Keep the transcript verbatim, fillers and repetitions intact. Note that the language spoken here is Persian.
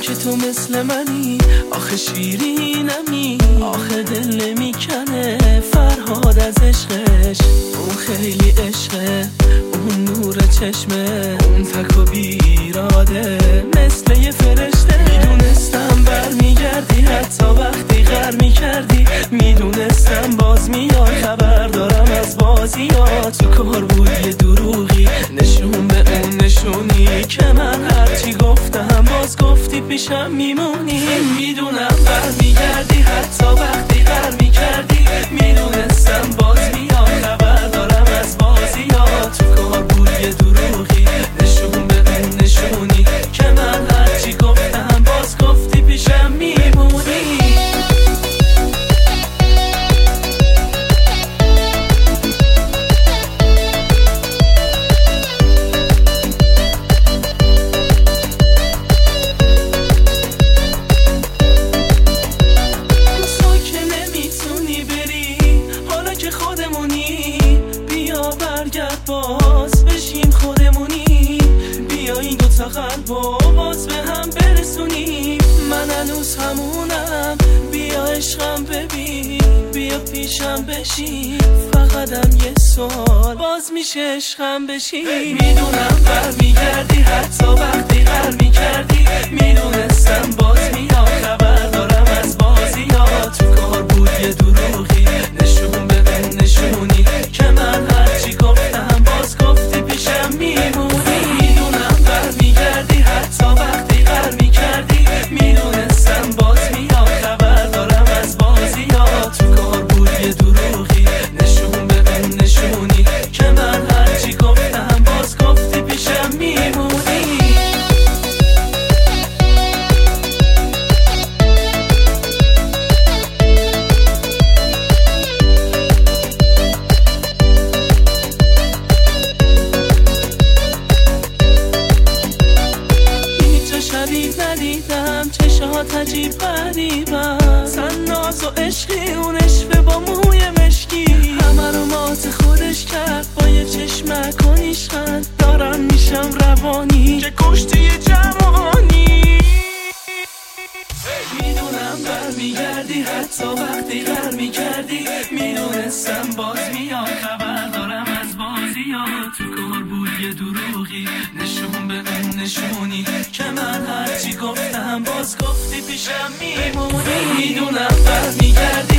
که تو مثل منی، آخه شیرینمی، آخه دل نمیکنه فرهاد از عشقش. اون خیلی عشقه، اون نور چشمه، اون تک و بیراده مثل یه فرشته. میدونستم برمیگردی حتی وقتی غر میکردی، میدونستم باز میاد خبر دارم از بازیات. تو کار بود یه دروغی نشون به اون نشونی که من هرچی گفتم باز گفتی پیشم میمونی. میدونم برمیگردی حتی وقتی غر میکردی، میدونستم باز میاد خبر دارم از بازیات. تو کار بود یه دروغی نشون به اون نشونی که من هرچی گفتم باز گفتی پیشم میمونی. باز بشیم خودمونی، بیا این دوتا قلبو باز به هم برسونیم. من هنوز همونم، بیا عشقم ببین، بیا پیشم بشین. فقطم یه سوال، باز میشه عشقم بشین. میدونم برمیگردی حتی وقتی غر میکردی، میدونستم باز میاد خبر دارم از بازیات. تو کار بود یه دروغی نشون به اون نشونی که من هرچی گفتم باز گفتی پیشم میمونی. میدونم برمیگردی حتی وقتی غر میکردی، میدونستم باز میاد خبر دارم از بازیات. تو کار بود یه دروغی نشون به اون نشونی که من هرچی گفتم باز گفتی پیشم میمونی. ندیدم چشات عجیب غریبم، سناز و عشقی اون عشق با موی مشکی، همه رو مات خودش کرد با یه چشمک و نیشخند. دارم میشم روانی که کشتی جوانی. میدونم برمیگردی حتی وقتی غر میکردی، میدونستم باز میاد خبر دارم از بازیات. تو کار بود یه دروغی نشون به اون نشونی که من هرچی گفتم باز گفتی پیشم میمونی. میدونم برمیگردی